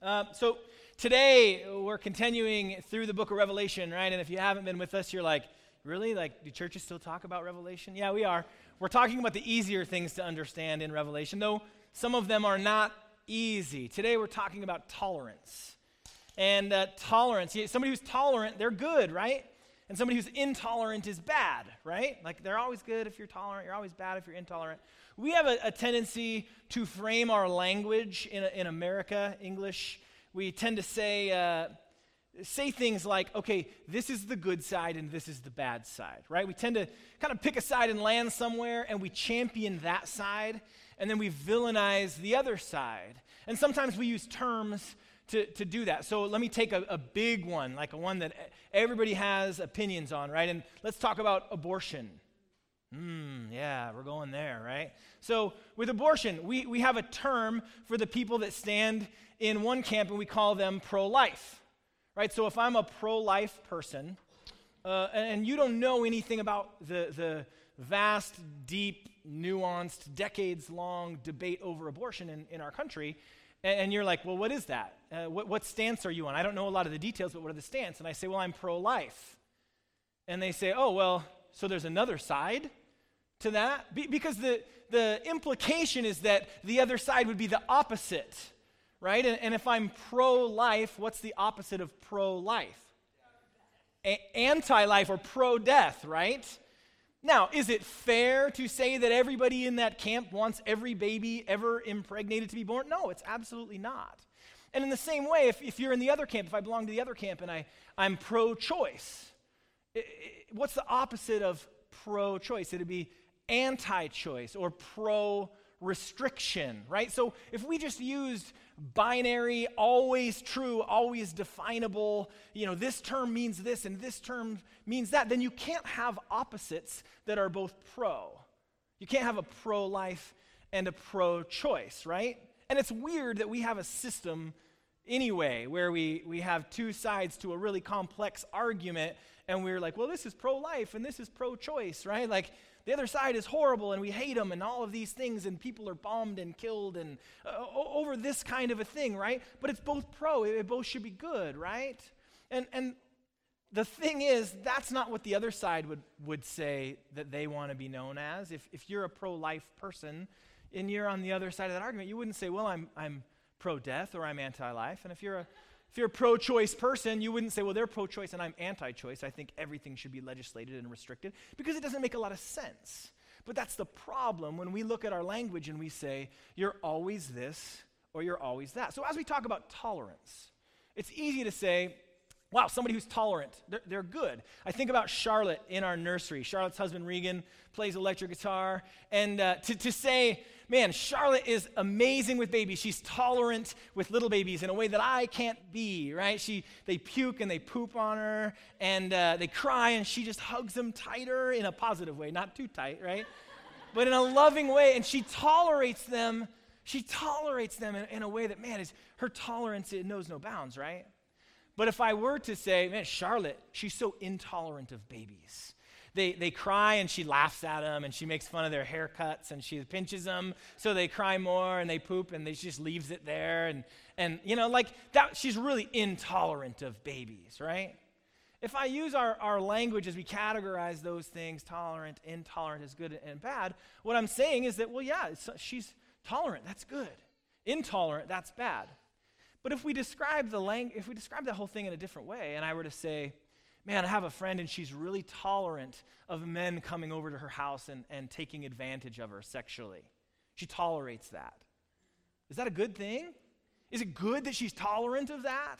So today we're continuing through the book of Revelation, right? And if you haven't been with us, you're like, really? Like, do churches still talk about Revelation? Yeah, we are. We're talking about the easier things to understand in Revelation, though some of them are not easy. Today we're talking about tolerance. And tolerance, somebody who's tolerant, they're good, right? And somebody who's intolerant is bad, right? Like, they're always good if you're tolerant, you're always bad if you're intolerant. We have a tendency to frame our language in America, English. We tend to say things like, okay, this is the good side and this is the bad side, right? We tend to kind of pick a side and land somewhere, and we champion that side, and then we villainize the other side. And sometimes we use terms to do that. So let me take a big one, like a one that everybody has opinions on, right? And let's talk about abortion. Yeah, we're going there, right? So with abortion, we have a term for the people that stand in one camp, and we call them pro-life, right? So if I'm a pro-life person, and you don't know anything about the vast, deep, nuanced, decades-long debate over abortion in our country, and you're like, well, what is that? What stance are you on? I don't know a lot of the details, but what are the stance? And I say, well, I'm pro-life. And they say, oh, well, so there's another side to that? Because the implication is that the other side would be the opposite, right? And if I'm pro-life, what's the opposite of pro-life? Anti-life or pro-death, right? Now, is it fair to say that everybody in that camp wants every baby ever impregnated to be born? No, it's absolutely not. And in the same way, if you're in the other camp, if I belong to the other camp and I'm pro-choice, what's the opposite of pro-choice? It'd be anti-choice or pro-restriction, right? So if we just used binary, always true, always definable, this term means this and this term means that, then you can't have opposites that are both pro. You can't have a pro-life and a pro-choice, right? And it's weird that we have a system anyway where we have two sides to a really complex argument, and we're like, well, this is pro-life and this is pro-choice, right? Like, the other side is horrible and we hate them and all of these things, and people are bombed and killed and over this kind of a thing, right? But it's both pro. It both should be good, right? And the thing is, that's not what the other side would say that they want to be known as. If you're a pro-life person and you're on the other side of that argument, you wouldn't say, well, I'm pro-death or I'm anti-life. And if you're a pro-choice person, you wouldn't say, well, they're pro-choice and I'm anti-choice. I think everything should be legislated and restricted, because it doesn't make a lot of sense. But that's the problem when we look at our language and we say, you're always this or you're always that. So as we talk about tolerance, it's easy to say, wow, somebody who's tolerant, they're good. I think about Charlotte in our nursery. Charlotte's husband, Regan, plays electric guitar. And to say, man, Charlotte is amazing with babies. She's tolerant with little babies in a way that I can't be, right? They puke and they poop on her, and they cry, and she just hugs them tighter in a positive way, not too tight, right? But in a loving way, and she tolerates them. She tolerates them in a way that, man, is her tolerance, it knows no bounds, right? But if I were to say, man, Charlotte, she's so intolerant of babies. They cry and she laughs at them and she makes fun of their haircuts and she pinches them so they cry more and they poop and she just leaves it there. And like that, she's really intolerant of babies, right? If I use our language as we categorize those things, tolerant, intolerant is good and bad, what I'm saying is that, well, yeah, she's tolerant, that's good. Intolerant, that's bad. But if we describe that whole thing in a different way, and I were to say, man, I have a friend and she's really tolerant of men coming over to her house and taking advantage of her sexually. She tolerates that. Is that a good thing? Is it good that she's tolerant of that?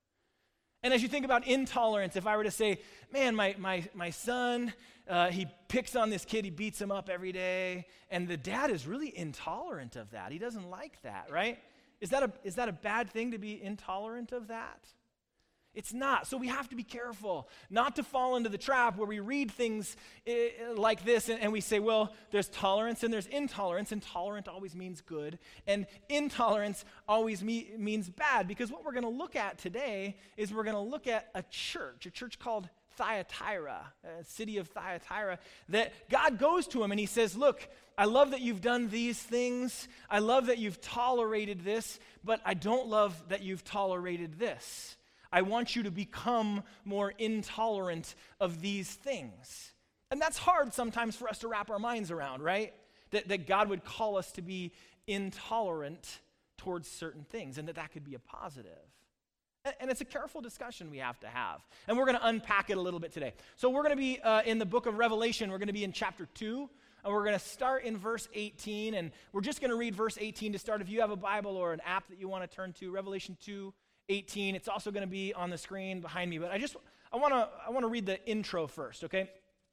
And as you think about intolerance, if I were to say, man, my son, he picks on this kid, he beats him up every day, and the dad is really intolerant of that. He doesn't like that, right? Is that a bad thing to be intolerant of that? It's not. So we have to be careful not to fall into the trap where we read things like this and we say, well, there's tolerance and there's intolerance, and tolerant always means good, and intolerance always means bad. Because what we're going to look at today is we're going to look at a church called Thyatira, city of Thyatira, that God goes to him and he says, look, I love that you've done these things. I love that you've tolerated this, but I don't love that you've tolerated this. I want you to become more intolerant of these things. And that's hard sometimes for us to wrap our minds around, right? That God would call us to be intolerant towards certain things and that could be a positive. And it's a careful discussion we have to have. And we're going to unpack it a little bit today. So we're going to be in the book of Revelation. We're going to be in chapter 2. And we're going to start in verse 18. And we're just going to read verse 18 to start. If you have a Bible or an app that you want to turn to, Revelation 2:18. It's also going to be on the screen behind me. But I want to read the intro first, okay?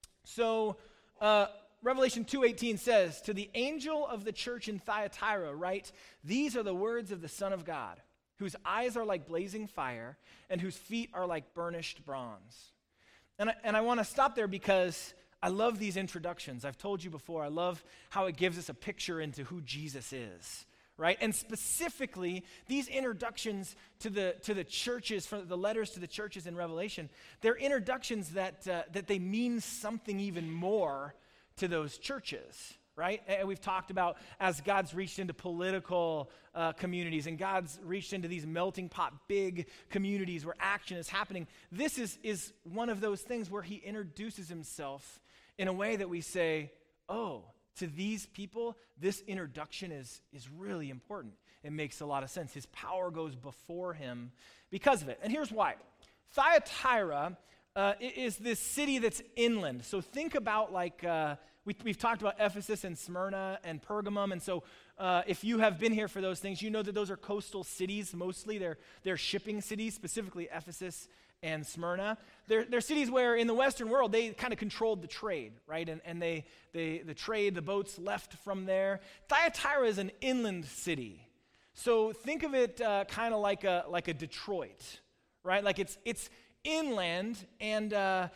So Revelation 2:18 says, to the angel of the church in Thyatira write, these are the words of the Son of God, whose eyes are like blazing fire, and whose feet are like burnished bronze. And I want to stop there because I love these introductions. I've told you before, I love how it gives us a picture into who Jesus is, right? And specifically, these introductions to the churches, from the letters to the churches in Revelation, they're introductions that they mean something even more to those churches, right? And we've talked about as God's reached into political communities and God's reached into these melting pot big communities where action is happening. This is one of those things where he introduces himself in a way that we say, oh, to these people, this introduction is really important. It makes a lot of sense. His power goes before him because of it. And here's why. Thyatira is this city that's inland. So think about like, we've talked about Ephesus and Smyrna and Pergamum. And so if you have been here for those things, you know that those are coastal cities mostly. They're shipping cities, specifically Ephesus and Smyrna. They're cities where in the Western world, they kind of controlled the trade, right? And the trade, the boats left from there. Thyatira is an inland city. So think of it kind of like a Detroit, right? Like it's inland, and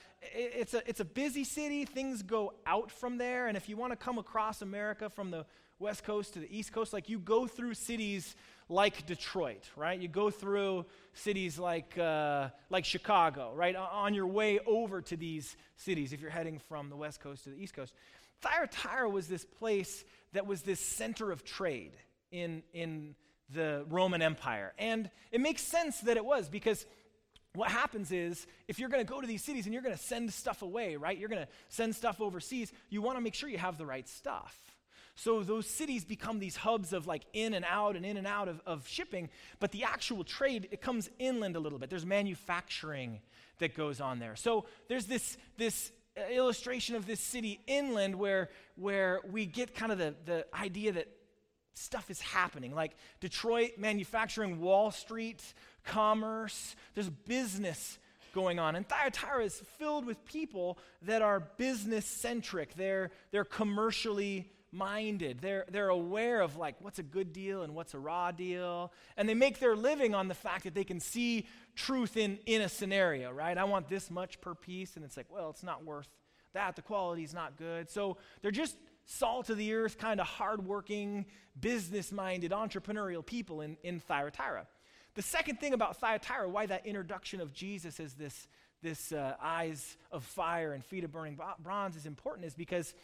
it's a busy city. Things go out from there, and if you want to come across America from the West Coast to the East Coast, like you go through cities like Detroit, right? You go through cities like Chicago, right? On your way over to these cities, if you're heading from the West Coast to the East Coast. Thyatira was this place that was this center of trade in the Roman Empire, and it makes sense that it was, because what happens is, if you're going to go to these cities and you're going to send stuff away, right? You're going to send stuff overseas, you want to make sure you have the right stuff. So those cities become these hubs of like in and out of shipping, but the actual trade, it comes inland a little bit. There's manufacturing that goes on there. So there's this illustration of this city inland where we get kind of the idea that stuff is happening, like Detroit, manufacturing, Wall Street, commerce, there's business going on. And Thyatira is filled with people that are business-centric. They're commercially minded. They're aware of like what's a good deal and what's a raw deal. And they make their living on the fact that they can see truth in a scenario, right? I want this much per piece, and it's like, well, it's not worth that. The quality's not good. So they're just salt of the earth, kind of hardworking, business-minded, entrepreneurial people in Thyatira. The second thing about Thyatira, why that introduction of Jesus as this eyes of fire and feet of burning bronze is important, is because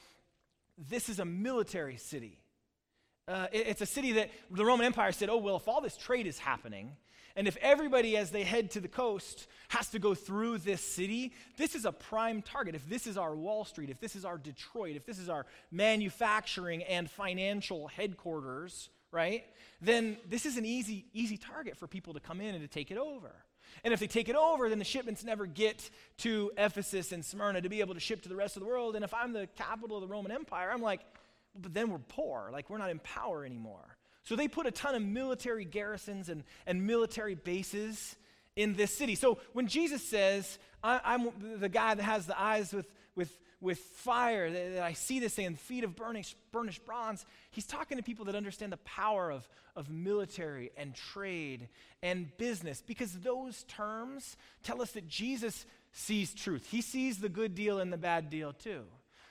this is a military city. It's a city that the Roman Empire said, oh, well, if all this trade is happening, and if everybody as they head to the coast has to go through this city, this is a prime target. If this is our Wall Street, if this is our Detroit, if this is our manufacturing and financial headquarters, right, then this is an easy target for people to come in and to take it over. And if they take it over, then the shipments never get to Ephesus and Smyrna to be able to ship to the rest of the world. And if I'm the capital of the Roman Empire, I'm like, but then we're poor. Like, we're not in power anymore. So they put a ton of military garrisons and military bases in this city. So when Jesus says, I'm the guy that has the eyes with fire, that I see this thing, feet of burnished bronze, he's talking to people that understand the power of military and trade and business, because those terms tell us that Jesus sees truth. He sees the good deal and the bad deal too.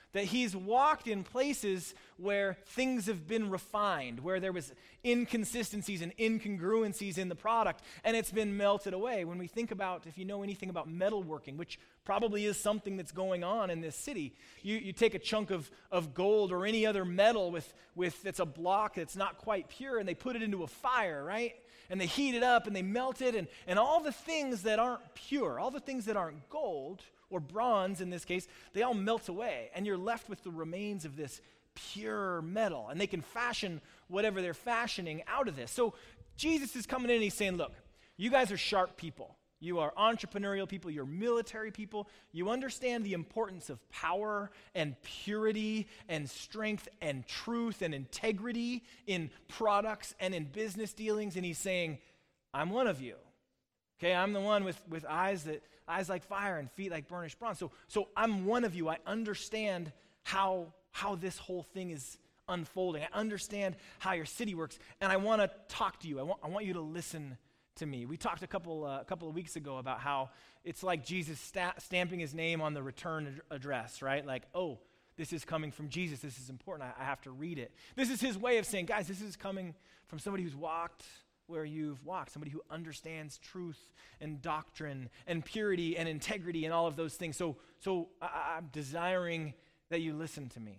that he's walked in places where things have been refined, where there was inconsistencies and incongruencies in the product, and it's been melted away. When we think about, if you know anything about metalworking, which probably is something that's going on in this city, you take a chunk of gold or any other metal with that's a block that's not quite pure, and they put it into a fire, right? And they heat it up, and they melt it, and all the things that aren't pure, all the things that aren't gold, or bronze in this case, they all melt away, and you're left with the remains of this pure metal, and they can fashion whatever they're fashioning out of this. So Jesus is coming in and he's saying, look, you guys are sharp people. You are entrepreneurial people. You're military people. You understand the importance of power and purity and strength and truth and integrity in products and in business dealings, and he's saying, I'm one of you. Okay, I'm the one with eyes like fire and feet like burnished bronze. So I'm one of you. I understand how this whole thing is unfolding. I understand how your city works, and I want to talk to you. I want you to listen to me. We talked a couple of weeks ago about how it's like Jesus stamping his name on the return address, right? Like, oh, this is coming from Jesus. This is important. I have to read it. This is his way of saying, guys, this is coming from somebody who's walked where you've walked, somebody who understands truth and doctrine and purity and integrity and all of those things. So I'm desiring that you listen to me.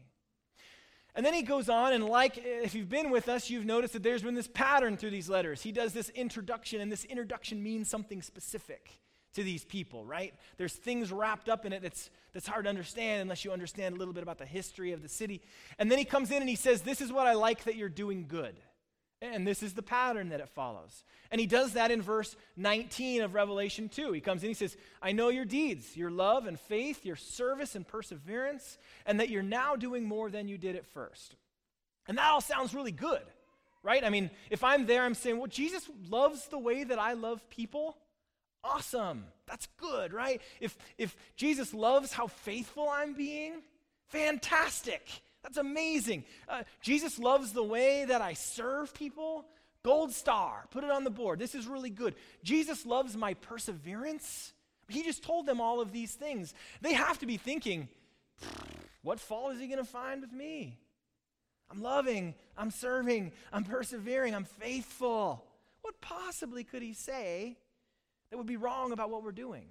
And then he goes on, and like if you've been with us, you've noticed that there's been this pattern through these letters. He does this introduction, and this introduction means something specific to these people, right? There's things wrapped up in it that's hard to understand unless you understand a little bit about the history of the city. And then he comes in and he says, this is what I like that you're doing good. And this is the pattern that it follows. And he does that in verse 19 of Revelation 2. He comes in, he says, I know your deeds, your love and faith, your service and perseverance, and that you're now doing more than you did at first. And that all sounds really good, right? I mean, if I'm there, I'm saying, well, Jesus loves the way that I love people. Awesome. That's good, right? If Jesus loves how faithful I'm being, fantastic. That's amazing. Jesus loves the way that I serve people. Gold star. Put it on the board. This is really good. Jesus loves my perseverance. He just told them all of these things. They have to be thinking, what fault is he going to find with me? I'm loving, I'm serving, I'm persevering, I'm faithful. What possibly could he say that would be wrong about what we're doing?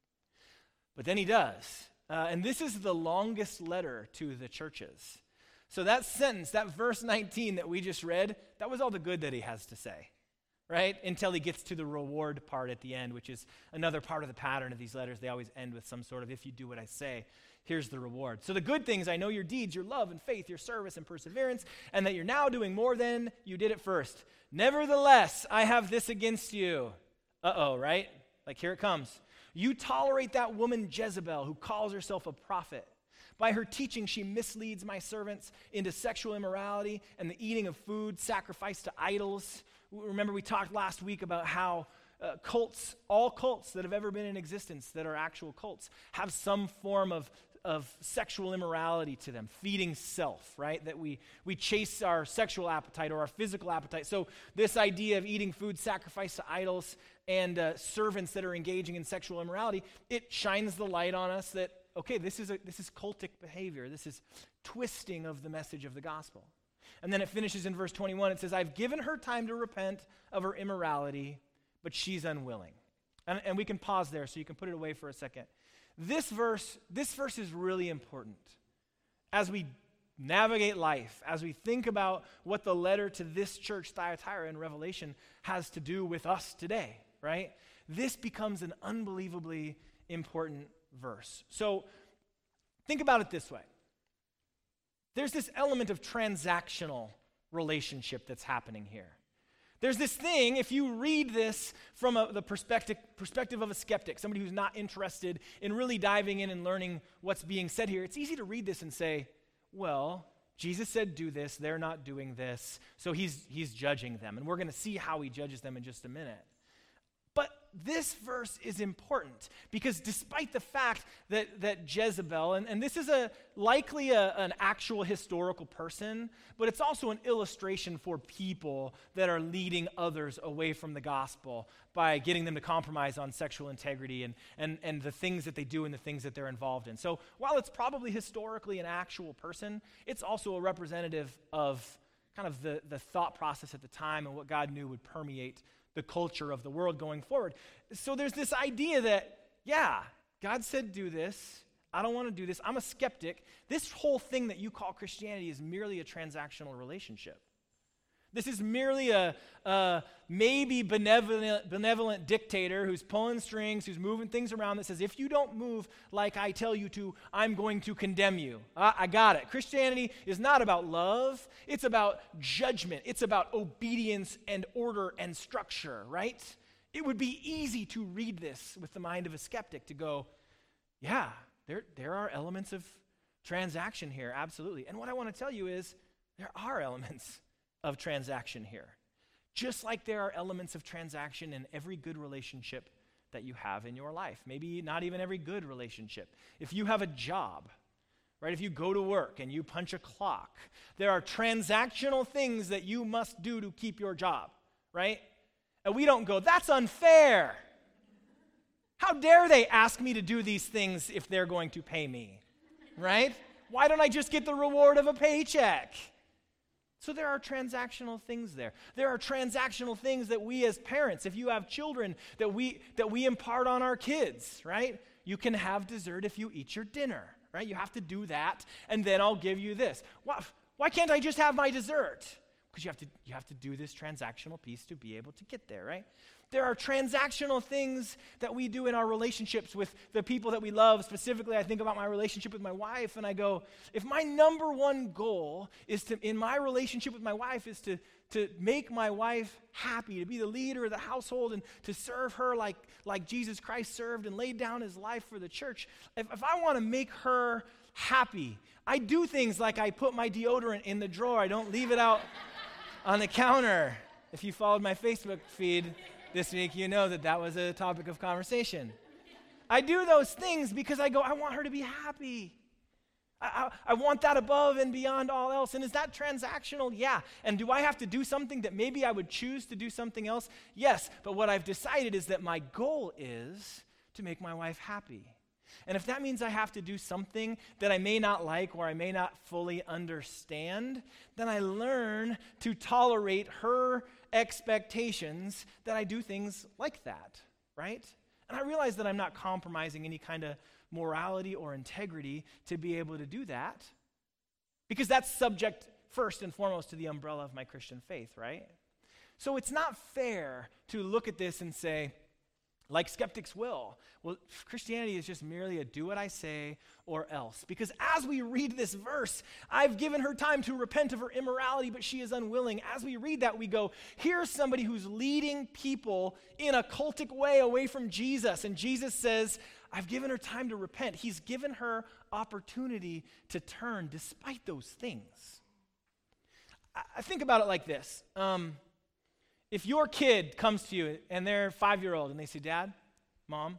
But then he does. And this is the longest letter to the churches. So that sentence, that verse 19 that we just read, that was all the good that he has to say, right? Until he gets to the reward part at the end, which is another part of the pattern of these letters. They always end with some sort of, if you do what I say, here's the reward. So the good things, I know your deeds, your love and faith, your service and perseverance, and that you're now doing more than you did at first. Nevertheless, I have this against you. Uh-oh, right? Like here it comes. You tolerate that woman Jezebel who calls herself a prophet. By her teaching, she misleads my servants into sexual immorality and the eating of food sacrificed to idols. Remember, we talked last week about how cults, all cults that have ever been in existence that are actual cults, have some form of sexual immorality to them, feeding self, right? That we chase our sexual appetite or our physical appetite. So this idea of eating food sacrificed to idols and servants that are engaging in sexual immorality, it shines the light on us that, okay, this is cultic behavior. This is twisting of the message of the gospel. And then it finishes in verse 21. It says, I've given her time to repent of her immorality, but she's unwilling. And we can pause there so you can put it away for a second. This verse is really important as we navigate life, as we think about what the letter to this church, Thyatira in Revelation, has to do with us today, right? This becomes an unbelievably important verse. So think about it this way. There's this element of transactional relationship that's happening here. There's this thing, if you read this from the perspective of a skeptic, somebody who's not interested in really diving in and learning what's being said here, it's easy to read this and say, well, Jesus said do this, they're not doing this, so he's judging them. And we're going to see how he judges them in just a minute. But this verse is important because despite the fact that Jezebel, and this is likely an actual historical person, but it's also an illustration for people that are leading others away from the gospel by getting them to compromise on sexual integrity and the things that they do and the things that they're involved in. So while it's probably historically an actual person, it's also a representative of kind of the thought process at the time and what God knew would permeate the culture of the world going forward. So there's this idea that, yeah, God said do this. I don't want to do this. I'm a skeptic. This whole thing that you call Christianity is merely a transactional relationship. This is merely a maybe benevolent dictator who's pulling strings, who's moving things around that says, if you don't move like I tell you to, I'm going to condemn you. I got it. Christianity is not about love. It's about judgment. It's about obedience and order and structure, right? It would be easy to read this with the mind of a skeptic to go, yeah, there are elements of transaction here, absolutely. And what I want to tell you is there are elements of transaction here. Just like there are elements of transaction in every good relationship that you have in your life. Maybe not even every good relationship. If you have a job, right? If you go to work and you punch a clock, there are transactional things that you must do to keep your job, right? And we don't go, that's unfair. How dare they ask me to do these things if they're going to pay me, right? Why don't I just get the reward of a paycheck? So there are transactional things there. There are transactional things that we as parents, if you have children, that we impart on our kids, right? You can have dessert if you eat your dinner, right? You have to do that, and then I'll give you this. Why can't I just have my dessert? Because you have to do this transactional piece to be able to get there, right? There are transactional things that we do in our relationships with the people that we love. Specifically, I think about my relationship with my wife, and I go, if my number one goal in my relationship with my wife is to make my wife happy, to be the leader of the household, and to serve her like Jesus Christ served and laid down his life for the church, if I want to make her happy, I do things like I put my deodorant in the drawer. I don't leave it out on the counter. If you followed my Facebook feed this week, you know that was a topic of conversation. I do those things because I want her to be happy. I want that above and beyond all else. And is that transactional? Yeah. And do I have to do something that maybe I would choose to do something else? Yes. But what I've decided is that my goal is to make my wife happy. And if that means I have to do something that I may not like or I may not fully understand, then I learn to tolerate her expectations that I do things like that, right? And I realize that I'm not compromising any kind of morality or integrity to be able to do that, because that's subject first and foremost to the umbrella of my Christian faith, right? So it's not fair to look at this and say, like skeptics will, well, Christianity is just merely a do what I say or else. Because as we read this verse, I've given her time to repent of her immorality, but she is unwilling. As we read that, we go, here's somebody who's leading people in a cultic way away from Jesus. And Jesus says, I've given her time to repent. He's given her opportunity to turn despite those things. I think about it like this. If your kid comes to you and they're 5-year-old and they say, Dad, Mom,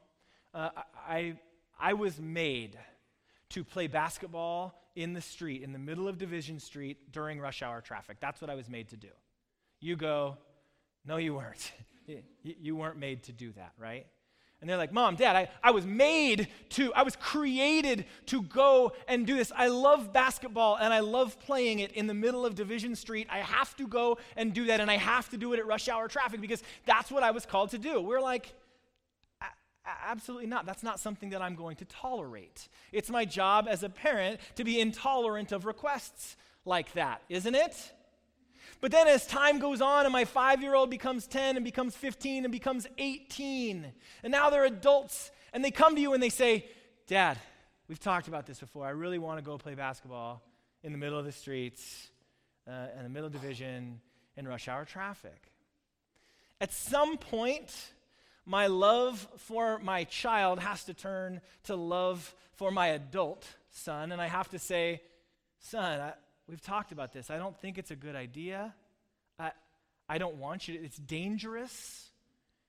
I was made to play basketball in the street, in the middle of Division Street during rush hour traffic. That's what I was made to do. You go, no, you weren't. You weren't made to do that, right? And they're like, Mom, Dad, I was created to go and do this. I love basketball and I love playing it in the middle of Division Street. I have to go and do that, and I have to do it at rush hour traffic because that's what I was called to do. We're like, absolutely not. That's not something that I'm going to tolerate. It's my job as a parent to be intolerant of requests like that, isn't it? But then as time goes on and my 5-year-old becomes 10 and becomes 15 and becomes 18, and now they're adults, and they come to you and they say, Dad, we've talked about this before. I really want to go play basketball in the middle of the streets, in the middle of Division, in rush hour traffic. At some point, my love for my child has to turn to love for my adult son, and I have to say, son, we've talked about this. I don't think it's a good idea. I don't want you to. It's dangerous.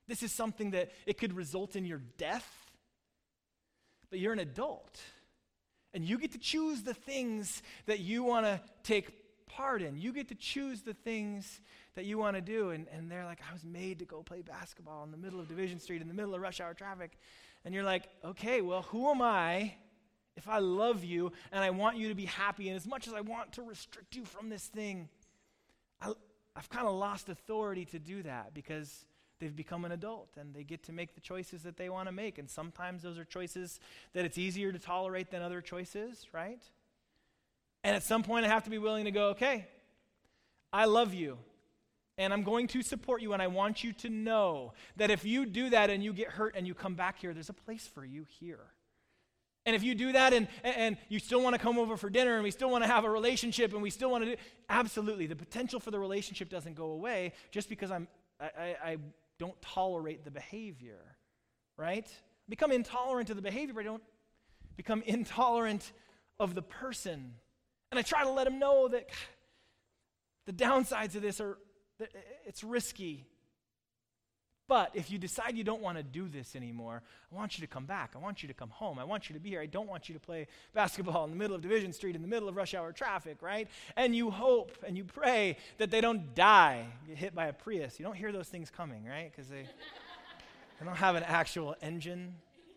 This is something that it could result in your death. But you're an adult. And you get to choose the things that you want to take part in. You get to choose the things that you want to do. And they're like, I was made to go play basketball in the middle of Division Street, in the middle of rush hour traffic. And you're like, okay, well, who am I if I love you and I want you to be happy? And as much as I want to restrict you from this thing, I've kind of lost authority to do that because they've become an adult and they get to make the choices that they want to make. And sometimes those are choices that it's easier to tolerate than other choices, right? And at some point I have to be willing to go, okay, I love you and I'm going to support you, and I want you to know that if you do that and you get hurt and you come back here, there's a place for you here. And if you do that and you still want to come over for dinner and we still want to have a relationship and we still want to do, absolutely, the potential for the relationship doesn't go away just because I don't tolerate the behavior, right? Become intolerant of the behavior, but I don't become intolerant of the person. And I try to let them know that the downsides of this are, it's risky. But if you decide you don't want to do this anymore, I want you to come back. I want you to come home. I want you to be here. I don't want you to play basketball in the middle of Division Street, in the middle of rush hour traffic, right? And you hope and you pray that they don't die, get hit by a Prius. You don't hear those things coming, right? Because they don't have an actual engine.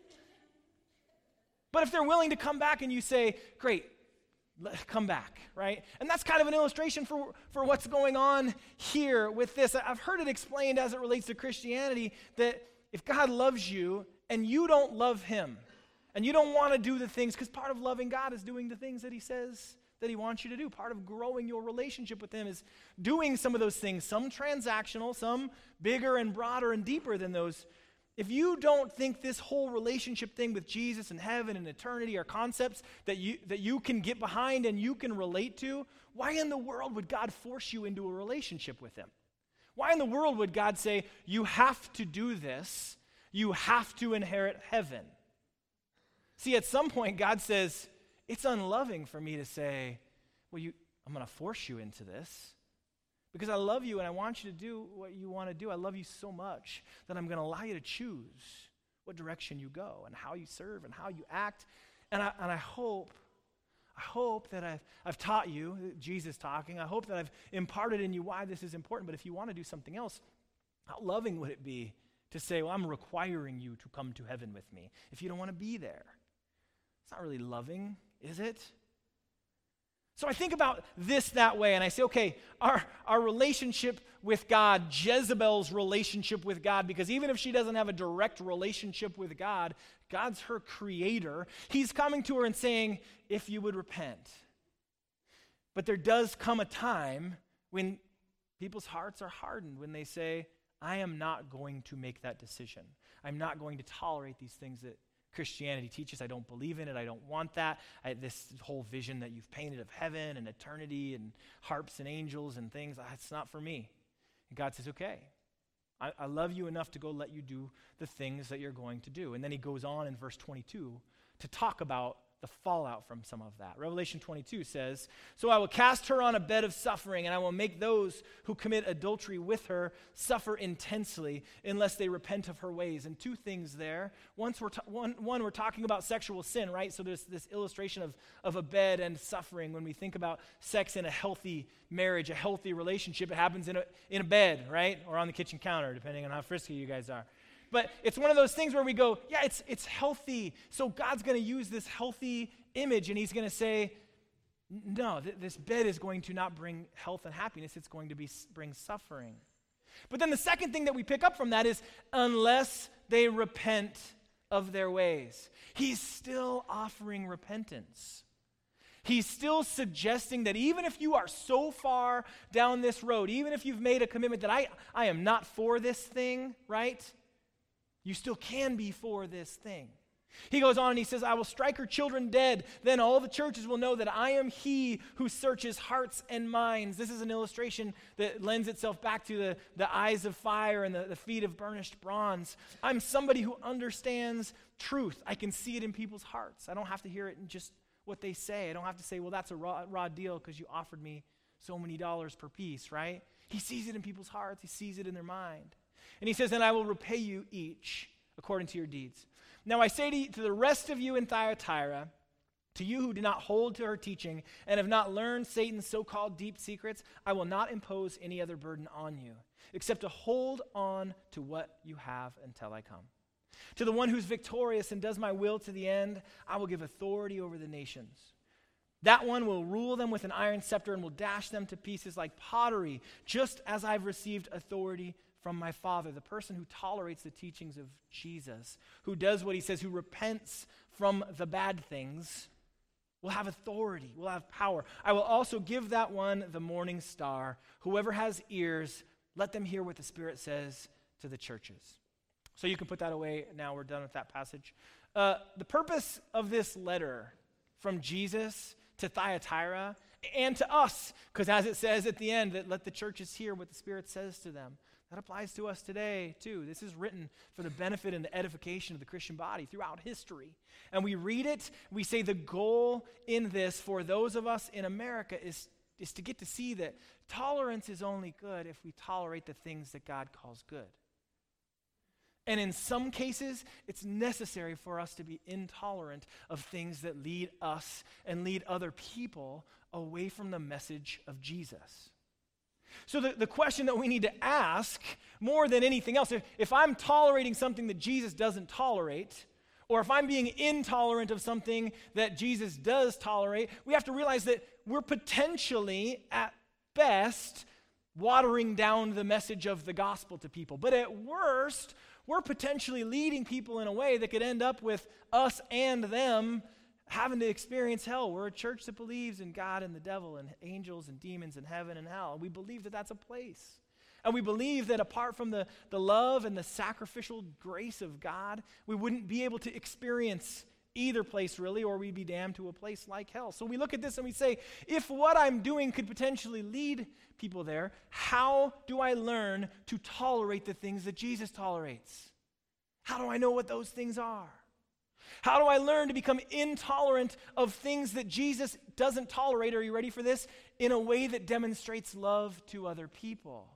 But if they're willing to come back and you say, great, come back, right? And that's kind of an illustration for what's going on here with this. I've heard it explained as it relates to Christianity that if God loves you and you don't love him and you don't want to do the things, because part of loving God is doing the things that he says that he wants you to do. Part of growing your relationship with him is doing some of those things, some transactional, some bigger and broader and deeper than those. If you don't think this whole relationship thing with Jesus and heaven and eternity are concepts that you can get behind and you can relate to, why in the world would God force you into a relationship with him? Why in the world would God say, you have to do this, you have to inherit heaven? See, at some point God says, it's unloving for me to say, well, I'm going to force you into this. Because I love you and I want you to do what you want to do. I love you so much that I'm going to allow you to choose what direction you go and how you serve and how you act. And I hope that I've taught you, Jesus talking, I hope that I've imparted in you why this is important. But if you want to do something else, how loving would it be to say, well, I'm requiring you to come to heaven with me if you don't want to be there? It's not really loving, is it? So I think about this that way, and I say, okay, our relationship with God, Jezebel's relationship with God, because even if she doesn't have a direct relationship with God, God's her creator. He's coming to her and saying, if you would repent. But there does come a time when people's hearts are hardened, when they say, I am not going to make that decision. I'm not going to tolerate these things that Christianity teaches. I don't believe in it. I don't want that. This whole vision that you've painted of heaven and eternity and harps and angels and things, it's not for me. And God says, okay, I love you enough to go let you do the things that you're going to do. And then he goes on in verse 22 to talk about the fallout from some of that. Revelation 22 says, so I will cast her on a bed of suffering, and I will make those who commit adultery with her suffer intensely unless they repent of her ways. And two things there. One, we're talking about sexual sin, right? So there's this illustration of a bed and suffering. When we think about sex in a healthy marriage, a healthy relationship, it happens in a bed, right? Or on the kitchen counter, depending on how frisky you guys are. But it's one of those things where we go, yeah, it's healthy. So God's going to use this healthy image, and he's going to say, no, this bed is going to not bring health and happiness. It's going to bring suffering. But then the second thing that we pick up from that is, unless they repent of their ways. He's still offering repentance. He's still suggesting that even if you are so far down this road, even if you've made a commitment that I am not for this thing, right? You still can be for this thing. He goes on and he says, I will strike her children dead. Then all the churches will know that I am he who searches hearts and minds. This is an illustration that lends itself back to the eyes of fire and the feet of burnished bronze. I'm somebody who understands truth. I can see it in people's hearts. I don't have to hear it in just what they say. I don't have to say, well, that's a raw deal because you offered me so many dollars per piece, right? He sees it in people's hearts. He sees it in their mind. And he says, and I will repay you each according to your deeds. Now I say to the rest of you in Thyatira, to you who do not hold to her teaching and have not learned Satan's so-called deep secrets, I will not impose any other burden on you, except to hold on to what you have until I come. To the one who's victorious and does my will to the end, I will give authority over the nations. That one will rule them with an iron scepter and will dash them to pieces like pottery, just as I've received authority from my Father. The person who tolerates the teachings of Jesus, who does what he says, who repents from the bad things, will have authority, will have power. I will also give that one the morning star. Whoever has ears, let them hear what the Spirit says to the churches. So you can put that away now. We're done with that passage. The purpose of this letter from Jesus to Thyatira and to us, because as it says at the end, that let the churches hear what the Spirit says to them. That applies to us today, too. This is written for the benefit and the edification of the Christian body throughout history. And we read it, we say the goal in this for those of us in America is to get to see that tolerance is only good if we tolerate the things that God calls good. And in some cases, it's necessary for us to be intolerant of things that lead us and lead other people away from the message of Jesus. So the question that we need to ask, more than anything else, if I'm tolerating something that Jesus doesn't tolerate, or if I'm being intolerant of something that Jesus does tolerate, we have to realize that we're potentially, at best, watering down the message of the gospel to people. But at worst, we're potentially leading people in a way that could end up with us and them having to experience hell. We're a church that believes in God and the devil and angels and demons and heaven and hell. We believe that that's a place. And we believe that apart from the love and the sacrificial grace of God, we wouldn't be able to experience either place really, or we'd be damned to a place like hell. So we look at this and we say, if what I'm doing could potentially lead people there, how do I learn to tolerate the things that Jesus tolerates? How do I know what those things are? How do I learn to become intolerant of things that Jesus doesn't tolerate, are you ready for this, in a way that demonstrates love to other people?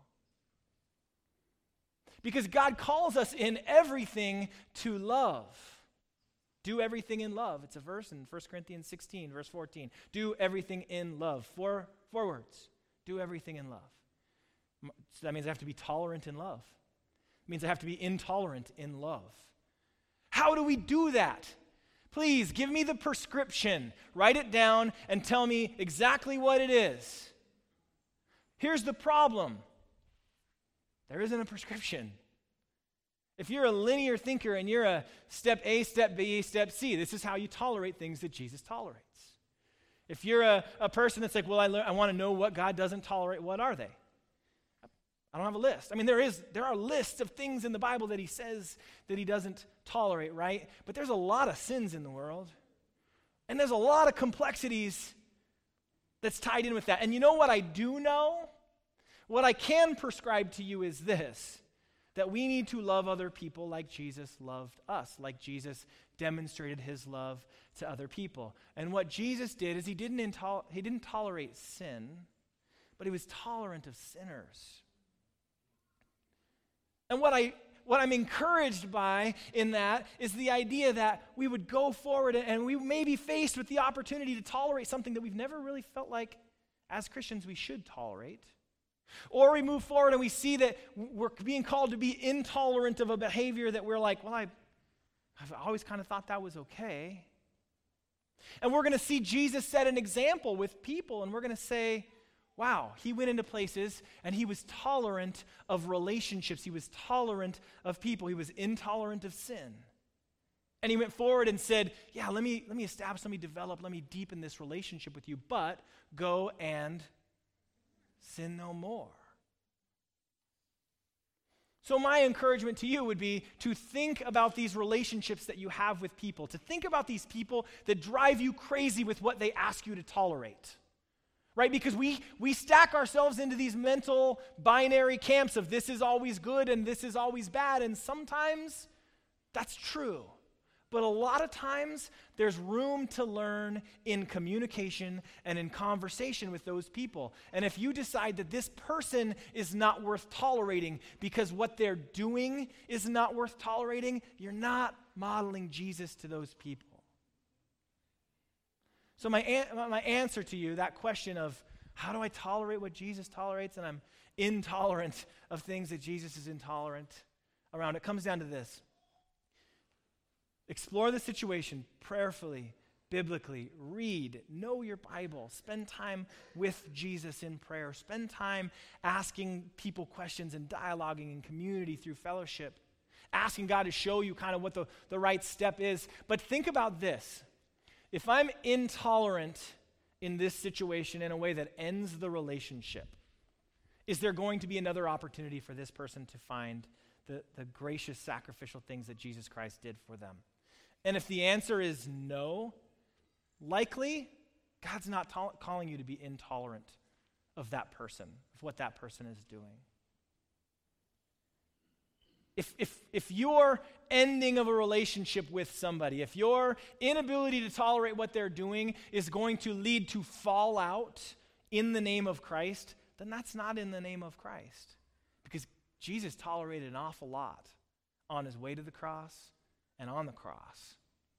Because God calls us in everything to love. Do everything in love. It's a verse in 1 Corinthians 16, verse 14. Do everything in love. Four words. Do everything in love. So that means I have to be tolerant in love. It means I have to be intolerant in love. How do we do that? Please give me the prescription. Write it down and tell me exactly what it is. Here's the problem. There isn't a prescription. If you're a linear thinker and you're a step A, step B, step C, this is how you tolerate things that Jesus tolerates. If you're a person that's like, well, I want to know what God doesn't tolerate, what are they? I don't have a list. I mean, there are lists of things in the Bible that he says that he doesn't tolerate, right? But there's a lot of sins in the world. And there's a lot of complexities that's tied in with that. And you know what I do know? What I can prescribe to you is this, that we need to love other people like Jesus loved us, like Jesus demonstrated his love to other people. And what Jesus did is he didn't tolerate sin, but he was tolerant of sinners. And what I'm encouraged by in that is the idea that we would go forward and we may be faced with the opportunity to tolerate something that we've never really felt like as Christians we should tolerate. Or we move forward and we see that we're being called to be intolerant of a behavior that we're like, well, I've always kind of thought that was okay. And we're going to see Jesus set an example with people, and we're going to say, wow, he went into places and he was tolerant of relationships. He was tolerant of people. He was intolerant of sin. And he went forward and said, yeah, let me establish, let me develop, let me deepen this relationship with you, but go and sin no more. So my encouragement to you would be to think about these relationships that you have with people, to think about these people that drive you crazy with what they ask you to tolerate. Right? Because we stack ourselves into these mental binary camps of this is always good and this is always bad, and sometimes that's true. But a lot of times, there's room to learn in communication and in conversation with those people. And if you decide that this person is not worth tolerating because what they're doing is not worth tolerating, you're not modeling Jesus to those people. So my answer to you, that question of how do I tolerate what Jesus tolerates and I'm intolerant of things that Jesus is intolerant around, it comes down to this. Explore the situation prayerfully, biblically. Read, know your Bible. Spend time with Jesus in prayer. Spend time asking people questions and dialoguing in community through fellowship. Asking God to show you kind of what the right step is. But think about this. If I'm intolerant in this situation in a way that ends the relationship, is there going to be another opportunity for this person to find the gracious sacrificial things that Jesus Christ did for them? And if the answer is no, likely God's not calling you to be intolerant of that person, of what that person is doing. If your ending of a relationship with somebody, if your inability to tolerate what they're doing is going to lead to fallout in the name of Christ, then that's not in the name of Christ. Because Jesus tolerated an awful lot on his way to the cross and on the cross.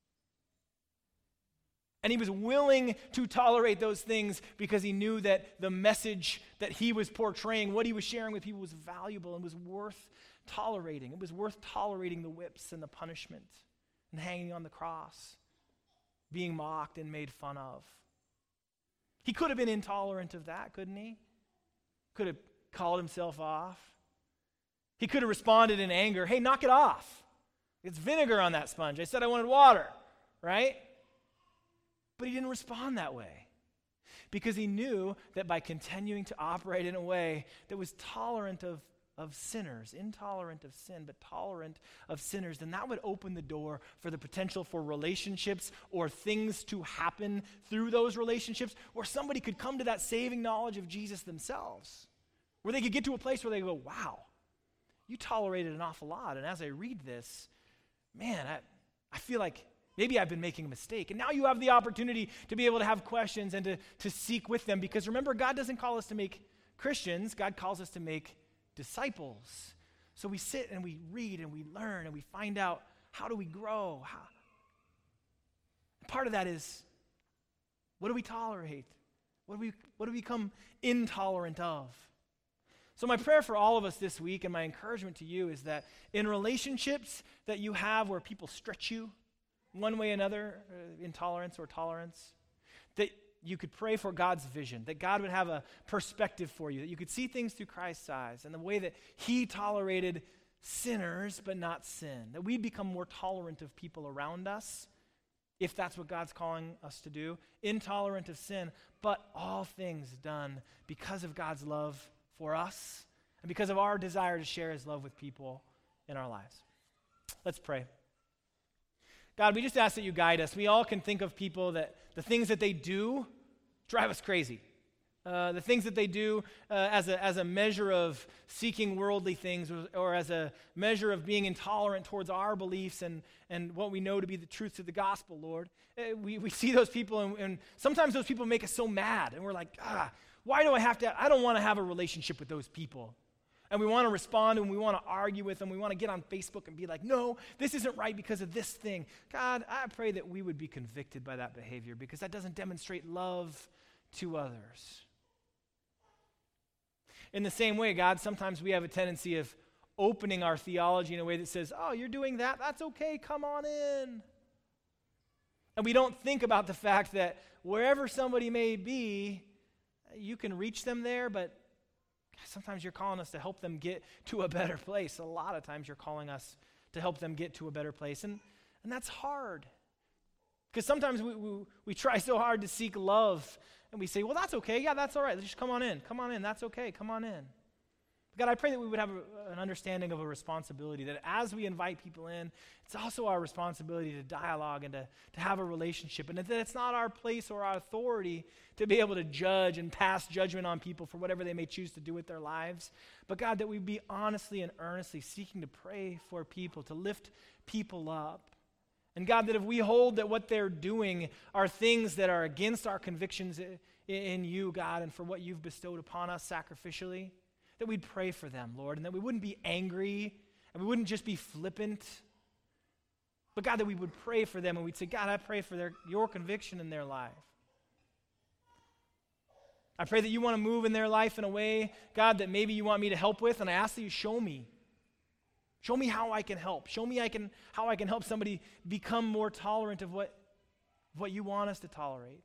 And he was willing to tolerate those things because he knew that the message that he was portraying, what he was sharing with people was valuable and was worth tolerating. It was worth tolerating the whips and the punishment and hanging on the cross, being mocked and made fun of. He could have been intolerant of that, couldn't he? Could have called himself off. He could have responded in anger, hey, knock it off. It's vinegar on that sponge. I said I wanted water, right? But he didn't respond that way because he knew that by continuing to operate in a way that was tolerant of sinners, intolerant of sin, but tolerant of sinners, then that would open the door for the potential for relationships or things to happen through those relationships where somebody could come to that saving knowledge of Jesus themselves, where they could get to a place where they go, wow, you tolerated an awful lot. And as I read this, man, I feel like maybe I've been making a mistake. And now you have the opportunity to be able to have questions and to seek with them. Because remember, God doesn't call us to make Christians. God calls us to make disciples. So we sit and we read and we learn and we find out, how do we grow? Part of that is, what do we tolerate? What do we become intolerant of? So my prayer for all of us this week and my encouragement to you is that in relationships that you have where people stretch you one way or another, intolerance or tolerance, that you could pray for God's vision, that God would have a perspective for you, that you could see things through Christ's eyes and the way that he tolerated sinners but not sin, that we'd become more tolerant of people around us, if that's what God's calling us to do, intolerant of sin, but all things done because of God's love for us and because of our desire to share his love with people in our lives. Let's pray. God, we just ask that you guide us. We all can think of people that the things that they do drive us crazy. The things that they do as a measure of seeking worldly things or as a measure of being intolerant towards our beliefs and what we know to be the truths of the gospel, Lord. We see those people and sometimes those people make us so mad and we're like, why do I don't want to have a relationship with those people. And we want to respond and we want to argue with them. We want to get on Facebook and be like, no, this isn't right because of this thing. God, I pray that we would be convicted by that behavior because that doesn't demonstrate love to others. In the same way, God, sometimes we have a tendency of opening our theology in a way that says, oh, you're doing that? That's okay, come on in. And we don't think about the fact that wherever somebody may be, you can reach them there, but sometimes you're calling us to help them get to a better place. A lot of times you're calling us to help them get to a better place. And that's hard. Because sometimes we try so hard to seek love, and we say, well, that's okay. Yeah, that's all right. Just come on in. Come on in. That's okay. Come on in. God, I pray that we would have an understanding of a responsibility, that as we invite people in, it's also our responsibility to dialogue and to have a relationship, and that it's not our place or our authority to be able to judge and pass judgment on people for whatever they may choose to do with their lives. But God, that we be honestly and earnestly seeking to pray for people, to lift people up, And God, that if we hold that what they're doing are things that are against our convictions in you, God, and for what you've bestowed upon us sacrificially, that we'd pray for them, Lord, and that we wouldn't be angry, and we wouldn't just be flippant, but God, that we would pray for them, and we'd say, God, I pray for your conviction in their life. I pray that you want to move in their life in a way, God, that maybe you want me to help with, and I ask that you show me. Show me how I can help. Show me how I can help somebody become more tolerant of what you want us to tolerate.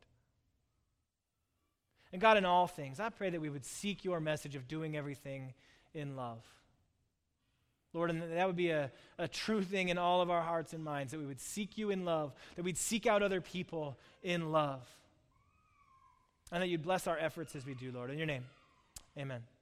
And God, in all things, I pray that we would seek your message of doing everything in love. Lord, and that would be a true thing in all of our hearts and minds, that we would seek you in love, that we'd seek out other people in love, and that you'd bless our efforts as we do, Lord. In your name, amen.